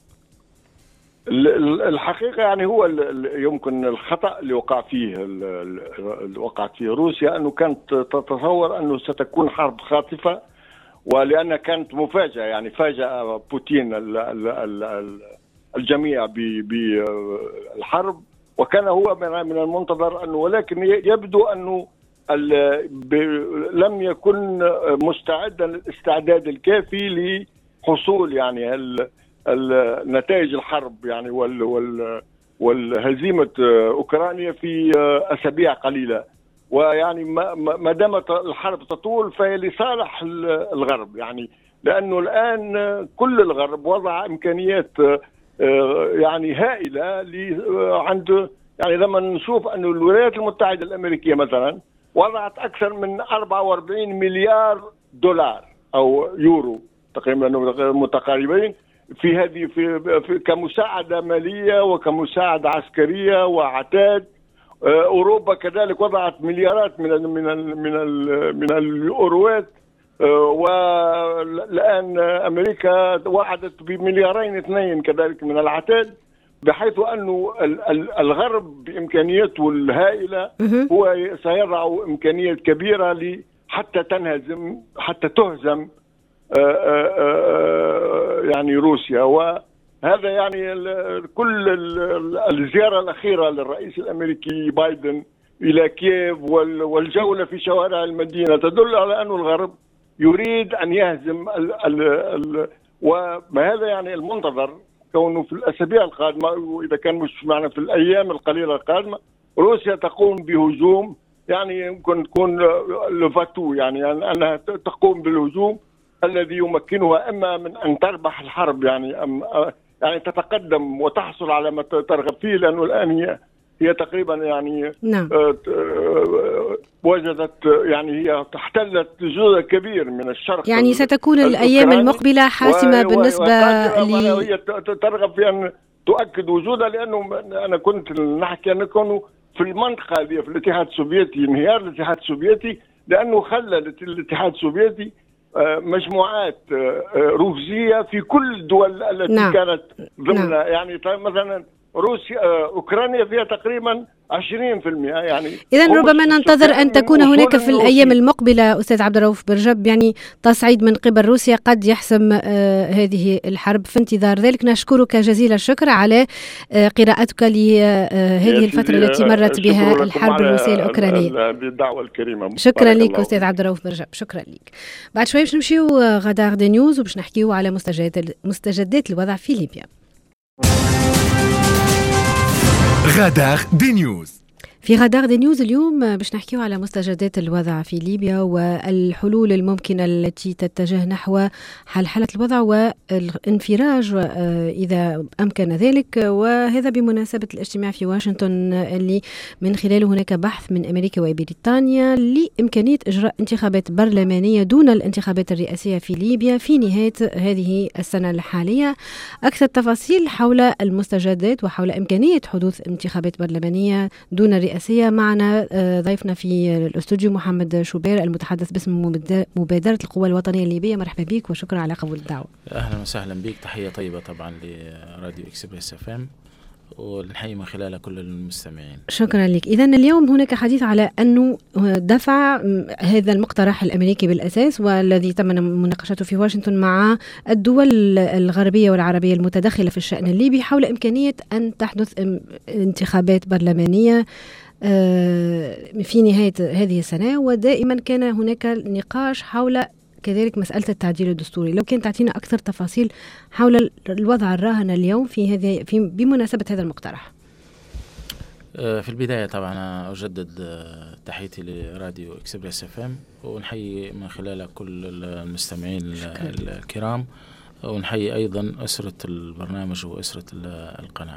الحقيقة يعني هو يمكن الخطأ اللي وقع فيه اللي وقعت فيه روسيا أنه كانت تتصور أنه ستكون حرب خاطفة، ولأنها كانت مفاجأة. يعني فاجأ بوتين الجميع بالحرب، وكان هو من المنتظر أنه، ولكن يبدو أنه لم يكن مستعدا الاستعداد الكافي لحصول يعني النتائج الحرب يعني وال وال والهزيمة أوكرانيا في أسابيع قليلة. ويعني ما دامت الحرب تطول فهي لصالح الغرب، يعني لأنه الآن كل الغرب وضع إمكانيات يعني هائلة عند، يعني لما نشوف أن الولايات المتحدة الأمريكية مثلا وضعت أكثر من أربعة وأربعين مليار دولار أو يورو تقريبا متقاربين في هذه في, في كمساعدة مالية وكمساعدة عسكرية وعتاد. أوروبا كذلك وضعت مليارات من ال من ال من ال من اليوروات، والآن أمريكا وعدت بمليارين اثنين كذلك من العتاد، بحيث أنه الغرب بإمكانياته الهائلة هو سيضع إمكانيات كبيرة حتى تنهزم حتى تهزم يعني روسيا. وهذا يعني كل الزيارة الأخيرة للرئيس الأمريكي بايدن إلى كييف والجولة في شوارع المدينة تدل على أن الغرب يريد أن يهزم ال ال ال وما هذا يعني المنتظر، كونه في الأسابيع القادمة وإذا كان مش معنا في الأيام القليلة القادمة روسيا تقوم بهجوم، يعني يمكن تكون لفاتو يعني أنها تقوم بالهجوم الذي يمكنها إما من أن تربح الحرب يعني أم يعني تتقدم وتحصل على ما ترغب فيه، لأنه الآن هي هي تقريبا يعني
نعم.
وجدت يعني هي احتلت جزء كبير من الشرق،
يعني ستكون الأيام المقبلة حاسمة بالنسبة
لي. هي ترغب في أن تؤكد وجودها، لأنه أنا كنت نحكي أن كانوا في المنطقة هذه في الاتحاد السوفيتي، انهيار الاتحاد السوفيتي لأنه خلى الاتحاد السوفيتي مجموعات روسية في كل الدول التي نعم. كانت ضمن نعم. يعني مثلا روسيا أوكرانيا فيها تقريبا عشرين بالمئة. يعني
إذن ربما ننتظر أن تكون هناك في الأيام المقبلة أستاذ عبد الرؤوف برجب يعني تصعيد من قبل روسيا قد يحسم آه هذه الحرب. في انتظار ذلك نشكرك جزيل الشكر على آه قراءتك لهذه الفترة التي مرت بها الحرب الروسية الأوكرانية.
بالدعوة الكريمة.
شكرا لك أستاذ عبد الرؤوف برجب، شكرا لك. بعد شوي باش نمشيو غدار دي نيوز وباش نحكيو على مستجدات مستجدات الوضع في ليبيا.
غدار دي نيوز.
في غدار دي نيوز اليوم باش نحكيو على مستجدات الوضع في ليبيا والحلول الممكنة التي تتجه نحو حلحلة الوضع والانفراج إذا أمكن ذلك، وهذا بمناسبة الاجتماع في واشنطن اللي من خلاله هناك بحث من أمريكا وبريطانيا لإمكانية إجراء انتخابات برلمانية دون الانتخابات الرئاسية في ليبيا في نهاية هذه السنة الحالية. أكثر تفاصيل حول المستجدات وحول إمكانية حدوث انتخابات برلمانية دون الرئاسية معنا ضيفنا في الاستوديو محمد شوبير المتحدث باسم مبادرة القوى الوطنية الليبية. مرحبا بك وشكرا على قبول الدعوة.
أهلا وسهلا بك، تحية طيبة طبعا لراديو إكسبريس اف ام ونحيي من خلالها كل المستمعين.
شكرا لك. إذن اليوم هناك حديث على أنه دفع هذا المقترح الأمريكي بالأساس والذي تم مناقشته في واشنطن مع الدول الغربية والعربية المتدخلة في الشأن الليبي حول إمكانية أن تحدث انتخابات برلمانية في نهاية هذه السنة، ودائما كان هناك نقاش حول كذلك مسألة التعديل الدستوري. لو كان تعطينا أكثر تفاصيل حول الوضع الراهن اليوم في هذه في بمناسبة هذا المقترح.
في البداية طبعا أجدد تحياتي لراديو إكسبريس اف ام ونحيي من خلالها كل المستمعين الكرام، ونحيي أيضا أسرة البرنامج وأسرة القناة.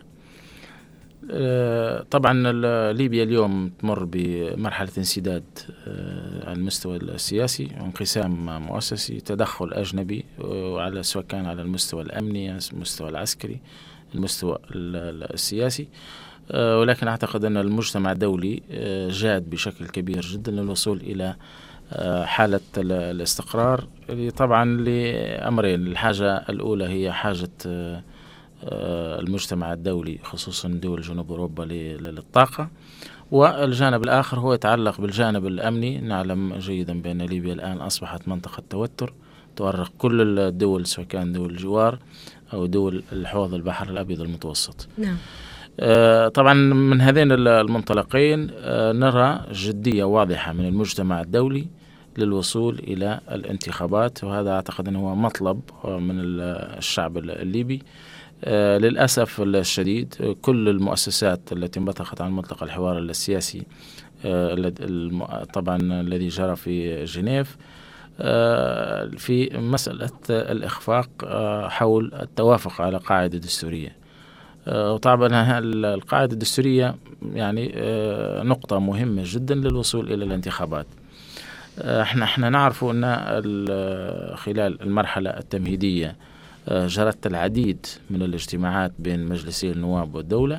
طبعا ليبيا اليوم تمر بمرحلة انسداد على المستوى السياسي وانقسام مؤسسي، تدخل أجنبي وعلى سواء كان على المستوى الأمني، المستوى العسكري، المستوى السياسي، ولكن أعتقد أن المجتمع الدولي جاد بشكل كبير جدا للوصول إلى حالة الاستقرار، طبعا لأمرين. الحاجة الأولى هي حاجة المجتمع الدولي خصوصا دول جنوب أوروبا للطاقة، والجانب الآخر هو يتعلق بالجانب الأمني. نعلم جيدا بأن ليبيا الآن أصبحت منطقة توتر تؤرق كل الدول سواء كان دول الجوار أو دول الحوض البحر الأبيض المتوسط.
نعم.
آه طبعا من هذين المنطلقين آه نرى جدية واضحة من المجتمع الدولي للوصول إلى الانتخابات، وهذا أعتقد أنه هو مطلب من الشعب الليبي. آه للأسف الشديد كل المؤسسات التي انبثقت عن ملتقى الحوار السياسي آه طبعا الذي جرى في جنيف آه في مسألة الإخفاق آه حول التوافق على قاعدة دستورية. آه وطبعا القاعدة الدستورية يعني آه نقطة مهمة جدا للوصول إلى الانتخابات. آه احنا احنا نعرف أن خلال المرحلة التمهيدية جرت العديد من الاجتماعات بين مجلسي النواب والدولة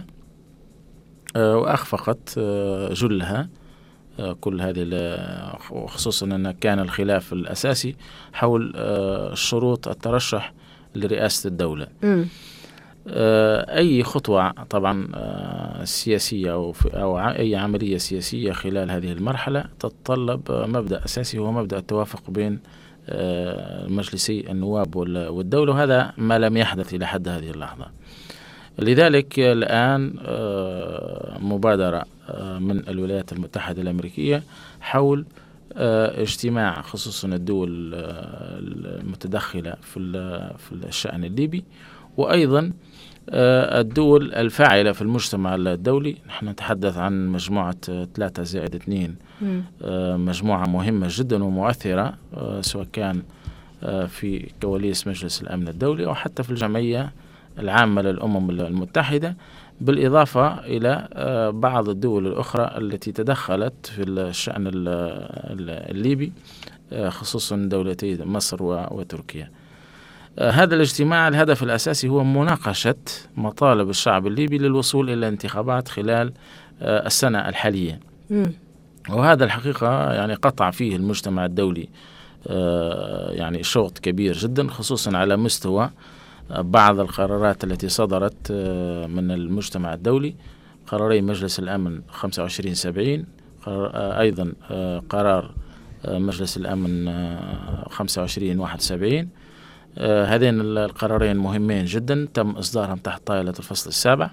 وأخفقت جلها كل هذه، خصوصا أن كان الخلاف الأساسي حول شروط الترشح لرئاسة الدولة. م. أي خطوة طبعا سياسية أو, أو أي عملية سياسية خلال هذه المرحلة تتطلب مبدأ أساسي هو مبدأ التوافق بين مجلسي النواب والدولة، وهذا ما لم يحدث إلى حد هذه اللحظة. لذلك الآن مبادرة من الولايات المتحدة الأمريكية حول اجتماع خصوصا الدول المتدخلة في الشأن الليبي وأيضا الدول الفاعلة في المجتمع الدولي. نحن نتحدث عن مجموعة ثلاثة زائد اثنين، مجموعة مهمة جدا ومؤثرة سواء كان في كواليس مجلس الأمن الدولي أو حتى في الجمعية العامة للأمم المتحدة، بالإضافة إلى بعض الدول الأخرى التي تدخلت في الشأن الليبي خصوصا دولتي مصر وتركيا. هذا الاجتماع الهدف الأساسي هو مناقشة مطالب الشعب الليبي للوصول إلى انتخابات خلال السنة الحالية. م. وهذا الحقيقة يعني قطع فيه المجتمع الدولي يعني شوط كبير جدا، خصوصا على مستوى بعض القرارات التي صدرت من المجتمع الدولي، قراري مجلس الأمن خمسة وعشرين سبعين، أيضا قرار مجلس الأمن خمسة وعشرين واحد وسبعين. هذين القرارين مهمين جدا تم إصدارهم تحت طائلة الفصل السابع.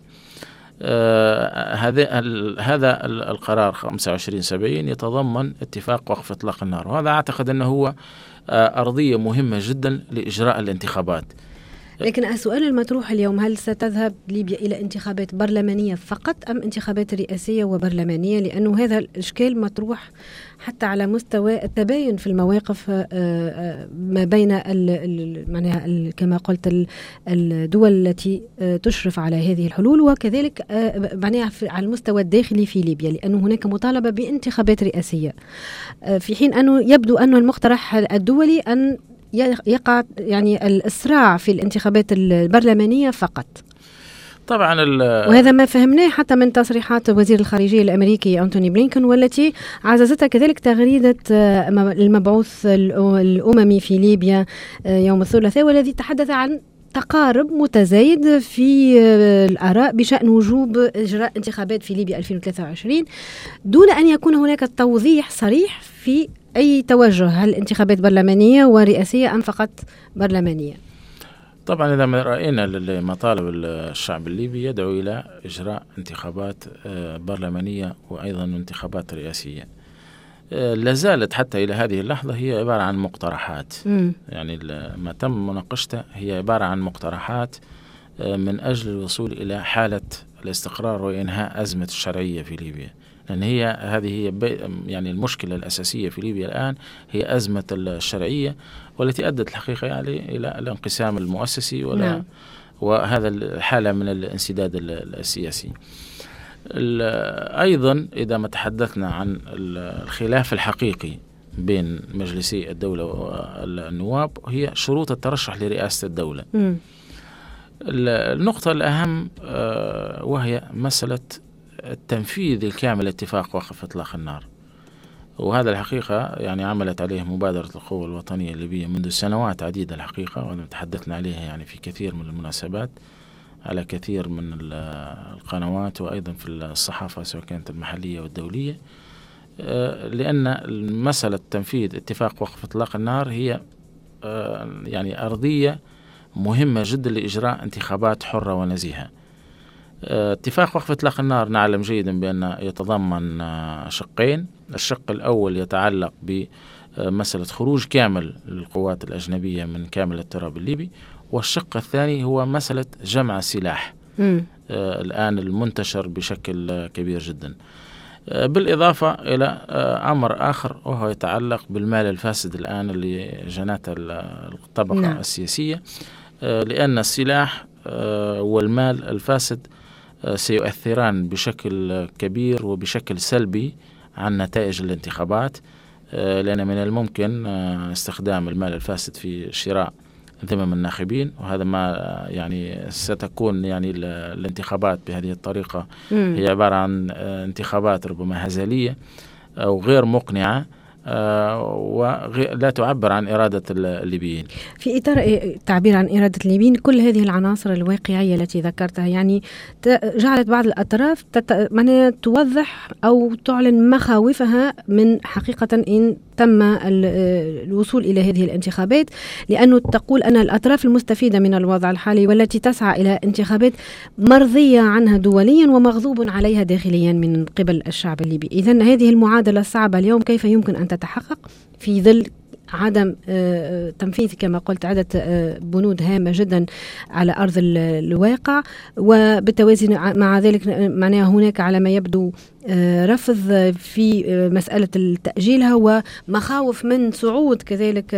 هذا هذا القرار خمسة وعشرين سبعين يتضمن اتفاق وقف إطلاق النار، وهذا أعتقد أنه هو أرضية مهمة جدا لإجراء الانتخابات.
لكن السؤال المطروح اليوم، هل ستذهب ليبيا إلى انتخابات برلمانية فقط أم انتخابات رئاسية وبرلمانية؟ لأنه هذا الإشكال مطروح حتى على مستوى التباين في المواقف ما بين معناها كما قلت الدول التي تشرف على هذه الحلول، وكذلك معناها على المستوى الداخلي في ليبيا، لأنه هناك مطالبة بانتخابات رئاسية، في حين أنه يبدو أن المقترح الدولي أن يقع يعني الإسراع في الانتخابات البرلمانية فقط.
طبعا
وهذا ما فهمناه حتى من تصريحات وزير الخارجية الأمريكي أنتوني بلينكن، والتي عززتها كذلك تغريدة المبعوث الأممي في ليبيا يوم الثلاثاء، والذي تحدث عن تقارب متزايد في الآراء بشأن وجوب إجراء انتخابات في ليبيا ألفين وثلاثة وعشرين دون أن يكون هناك توضيح صريح في أي توجه، هل انتخابات برلمانية ورئاسية أم فقط برلمانية.
طبعا إذا ما رأينا لمطالب الشعب الليبي يدعو إلى إجراء انتخابات برلمانية وأيضا انتخابات رئاسية، لازالت حتى إلى هذه اللحظة هي عبارة عن مقترحات. م. يعني ما تم مناقشته هي عبارة عن مقترحات من أجل الوصول إلى حالة الاستقرار وإنهاء أزمة الشرعية في ليبيا، لأن هي هذه هي يعني المشكلة الأساسية في ليبيا الآن هي أزمة الشرعية، والتي أدت الحقيقة يعني إلى الانقسام المؤسسي ولا نعم. وهذا الحالة من الانسداد السياسي. أيضا إذا ما تحدثنا عن الخلاف الحقيقي بين مجلسي الدولة والنواب هي شروط الترشح لرئاسة الدولة. م. النقطة الأهم وهي مسألة التنفيذ الكامل لاتفاق وقف إطلاق النار، وهذا الحقيقة يعني عملت عليه مبادرة القوى الوطنية الليبية منذ سنوات عديدة الحقيقة، وتحدثنا عليها يعني في كثير من المناسبات على كثير من القنوات وأيضا في الصحافة سواء كانت المحلية والدولية، لأن مسألة تنفيذ اتفاق وقف إطلاق النار هي يعني أرضية مهمة جدا لإجراء انتخابات حرة ونزيهة. اتفاق وقف إطلاق النار نعلم جيدا بأنه يتضمن شقين، الشق الأول يتعلق بمسألة خروج كامل للقوات الأجنبية من كامل التراب الليبي، والشق الثاني هو مسألة جمع السلاح آه الآن المنتشر بشكل كبير جدا، آه بالإضافة إلى آه أمر آخر وهو يتعلق بالمال الفاسد الآن اللي جنته الطبقة نعم. السياسية، آه لأن السلاح آه والمال الفاسد آه سيؤثران بشكل كبير وبشكل سلبي عن نتائج الانتخابات، آه لأن من الممكن آه استخدام المال الفاسد في شراء ذمم الناخبين، وهذا ما يعني ستكون يعني الانتخابات بهذه الطريقة مم. هي عبارة عن انتخابات ربما هزلية أو غير مقنعة ولا تعبر عن إرادة الليبيين.
في إطار التعبير عن إرادة الليبيين كل هذه العناصر الواقعية التي ذكرتها يعني جعلت بعض الأطراف تت... توضح أو تعلن مخاوفها من حقيقة إن تم الوصول إلى هذه الانتخابات، لأنه تقول أن الأطراف المستفيدة من الوضع الحالي والتي تسعى إلى انتخابات مرضية عنها دوليا ومغضوب عليها داخليا من قبل الشعب الليبي. إذن هذه المعادلة الصعبة اليوم كيف يمكن أن تتحقق في ظل عدم تنفيذ كما قلت عدة بنود هامة جدا على أرض الواقع، وبالتوازي مع ذلك معناها هناك على ما يبدو رفض في مسألة تأجيلها ومخاوف من صعود كذلك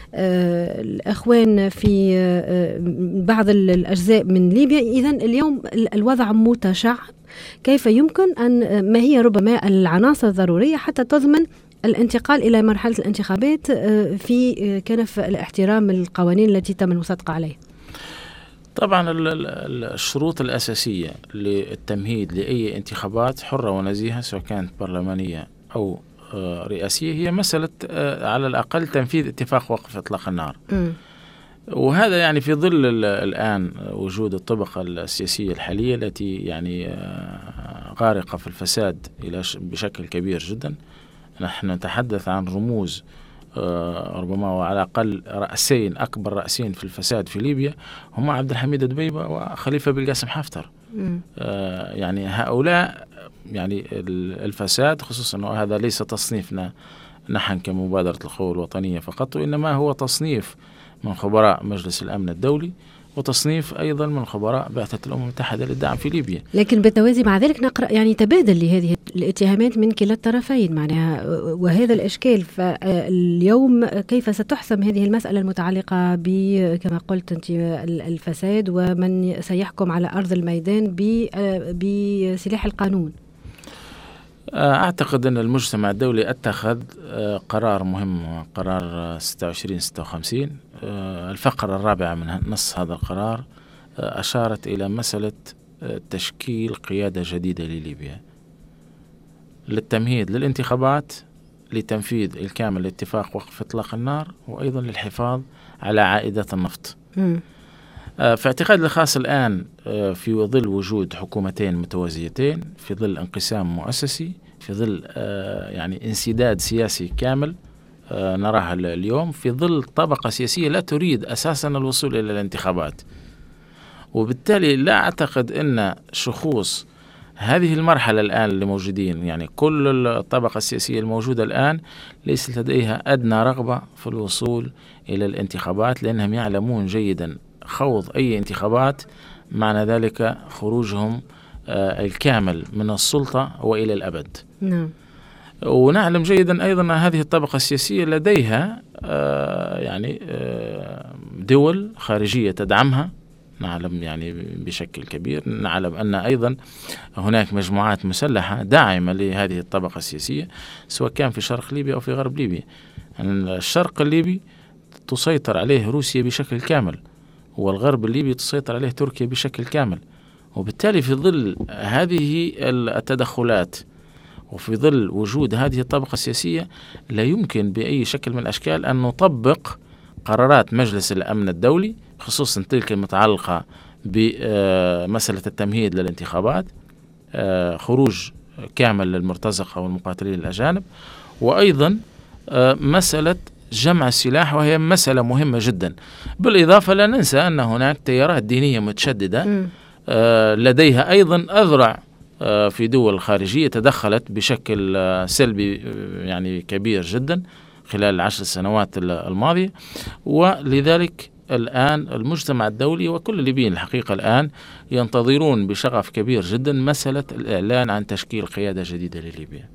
الأخوان في بعض الأجزاء من ليبيا. إذن اليوم الوضع متشعب، كيف يمكن أن ما هي ربما العناصر الضرورية حتى تضمن الانتقال إلى مرحلة الانتخابات في كنف الاحترام القوانين التي تم الوثائق عليها؟
طبعا الشروط الأساسية للتمهيد لأي انتخابات حرة ونزيهة سواء كانت برلمانية أو رئاسية هي مسألة على الأقل تنفيذ اتفاق وقف إطلاق النار. م. وهذا يعني في ظل الآن وجود الطبقة السياسية الحالية التي يعني غارقة في الفساد إلى بشكل كبير جدا. نحن نتحدث عن رموز ربما وعلى الأقل رأسين أكبر رأسين في الفساد في ليبيا هما عبد الحميد دبيبة وخليفة بالقاسم حفتر. يعني هؤلاء يعني الفساد خصوصا وهذا ليس تصنيفنا نحن كمبادرة القوى الوطنية فقط، وإنما هو تصنيف من خبراء مجلس الأمن الدولي وتصنيف أيضا من خبراء بعثة الأمم المتحدة للدعم في ليبيا.
لكن بالتوازي مع ذلك نقرأ يعني تبادل لهذه الاتهامات من كلا الطرفين معناها وهذا الإشكال. فاليوم كيف ستحسم هذه المسألة المتعلقة ب كما قلت أنت الفساد ومن سيحكم على أرض الميدان بسلاح القانون؟
أعتقد أن المجتمع الدولي اتخذ قرار مهم، قرار ستة وعشرين ستة وخمسين. الفقرة الرابعة من نص هذا القرار أشارت إلى مسألة تشكيل قيادة جديدة لليبيا للتمهيد للانتخابات، لتنفيذ الكامل لاتفاق وقف إطلاق النار، وأيضا للحفاظ على عائدات النفط. م. في اعتقاد الخاص الآن في ظل وجود حكومتين متوازيتين، في ظل انقسام مؤسسي، في ظل يعني انسداد سياسي كامل نراها اليوم، في ظل طبقة سياسية لا تريد أساسا الوصول إلى الانتخابات. وبالتالي لا أعتقد أن شخوص هذه المرحلة الآن اللي موجودين، يعني كل الطبقة السياسية الموجودة الآن ليس لديها أدنى رغبة في الوصول إلى الانتخابات، لأنهم يعلمون جيدا خوض أي انتخابات معنى ذلك خروجهم آه الكامل من السلطة وإلى الأبد. نعم. ونعلم جيدا أيضا أن هذه الطبقة السياسية لديها آه يعني آه دول خارجية تدعمها، نعلم يعني بشكل كبير. نعلم أن أيضا هناك مجموعات مسلحة داعمة لهذه الطبقة السياسية، سواء كان في شرق ليبيا أو في غرب ليبيا. يعني الشرق الليبي تسيطر عليه روسيا بشكل كامل، والغرب الليبي تسيطر عليه تركيا بشكل كامل. وبالتالي في ظل هذه التدخلات وفي ظل وجود هذه الطبقة السياسية لا يمكن بأي شكل من الأشكال أن نطبق قرارات مجلس الأمن الدولي، خصوصا تلك المتعلقة بمسألة التمهيد للانتخابات، خروج كامل للمرتزقة والمقاتلين الأجانب، وأيضا مسألة جمع السلاح، وهي مسألة مهمة جدا. بالإضافة لا ننسى أن هناك تيارات دينية متشددة لديها أيضا أذرع في دول خارجية تدخلت بشكل سلبي يعني كبير جدا خلال العشر سنوات الماضية. ولذلك الآن المجتمع الدولي وكل الليبيين الحقيقة الآن ينتظرون بشغف كبير جدا مسألة الإعلان عن تشكيل قيادة جديدة لليبيا،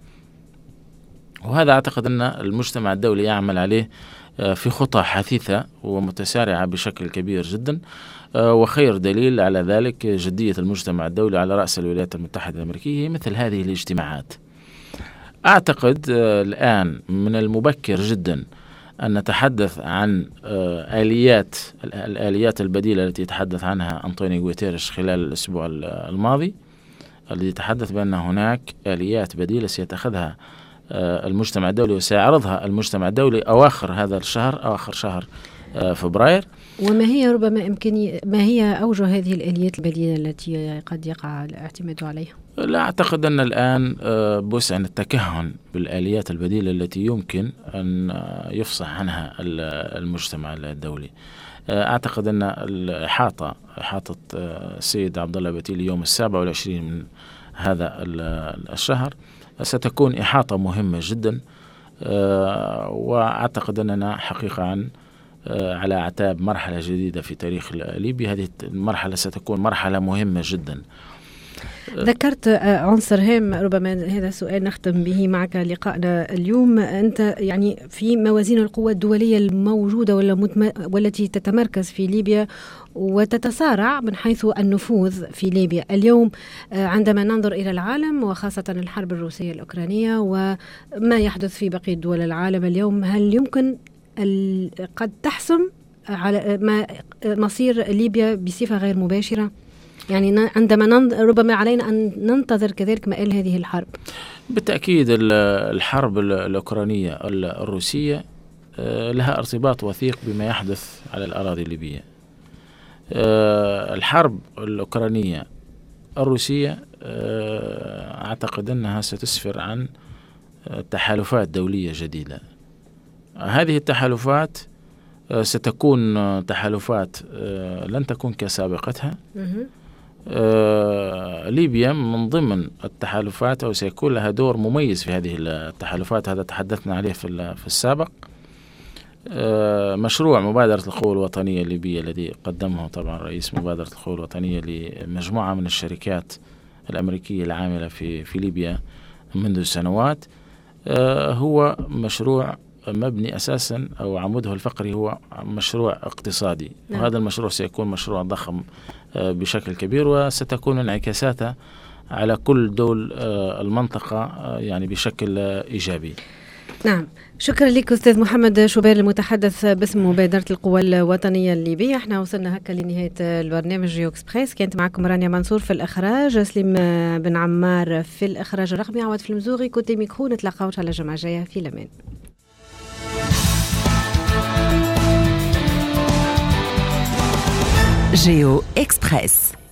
وهذا أعتقد أن المجتمع الدولي يعمل عليه في خطى حثيثة ومتسارعة بشكل كبير جدا. وخير دليل على ذلك جدية المجتمع الدولي على رأس الولايات المتحدة الأمريكية مثل هذه الاجتماعات. أعتقد الآن من المبكر جدا أن نتحدث عن آليات الآليات البديلة التي يتحدث عنها أنطونيو غوتيريش خلال الأسبوع الماضي، الذي يتحدث بأن هناك آليات بديلة سيتخذها المجتمع الدولي وسيعرضها المجتمع الدولي أواخر هذا الشهر، أواخر شهر فبراير.
وما هي ربما إمكانية ما هي أوجه هذه الآليات البديلة التي قد يقع الاعتماد عليها؟
لا أعتقد أن الآن بوسع التكهن بالآليات البديلة التي يمكن أن يفصح عنها المجتمع الدولي. أعتقد أن الإحاطة إحاطة السيد عبد الله بتيلي يوم السابع والعشرين من هذا الشهر ستكون إحاطة مهمة جدا، وأعتقد أننا حقيقة عن على أعتاب مرحلة جديدة في تاريخ ليبيا. هذه المرحلة ستكون مرحلة مهمة جدا.
ذكرت عنصر هام، ربما هذا سؤال نختم به معك لقاءنا اليوم. أنت يعني في موازين القوى الدولية الموجودة والتي تتمركز في ليبيا وتتسارع من حيث النفوذ في ليبيا اليوم، عندما ننظر إلى العالم وخاصة الحرب الروسية الأوكرانية وما يحدث في بقية دول العالم اليوم، هل يمكن قد تحسم على ما مصير ليبيا بصفة غير مباشرة؟ يعني عندما ربما علينا أن ننتظر كذلك مآل هذه الحرب.
بالتأكيد الحرب الأوكرانية الروسية لها ارتباط وثيق بما يحدث على الأراضي الليبية. الحرب الأوكرانية الروسية أعتقد أنها ستسفر عن تحالفات دولية جديدة. هذه التحالفات ستكون تحالفات لن تكون كسابقتها. آه، ليبيا من ضمن التحالفات أو سيكون لها دور مميز في هذه التحالفات، هذا تحدثنا عليه في, في السابق. مشروع مبادرة القوى الوطنية الليبية الذي قدمه طبعا رئيس مبادرة القوى الوطنية لمجموعة من الشركات الأمريكية العاملة في في ليبيا منذ سنوات، هو مشروع مبني أساسا أو عموده الفقري هو مشروع اقتصادي. نعم. وهذا المشروع سيكون مشروع ضخم بشكل كبير، وستكون انعكاساته على كل دول المنطقة يعني بشكل إيجابي.
نعم، شكرا لك أستاذ محمد شوبير المتحدث باسم مبادرة القوى الوطنية الليبية. احنا وصلنا هكا لنهاية البرنامج جيو إكسبريس. كانت معكم رانيا منصور في الإخراج، سليم بن عمار في الإخراج الرقمي، عوض في المزوغي كنت ميكرو. نتلاقاو على الجمعة الجاية في الأمان.
جيو إكسبريس.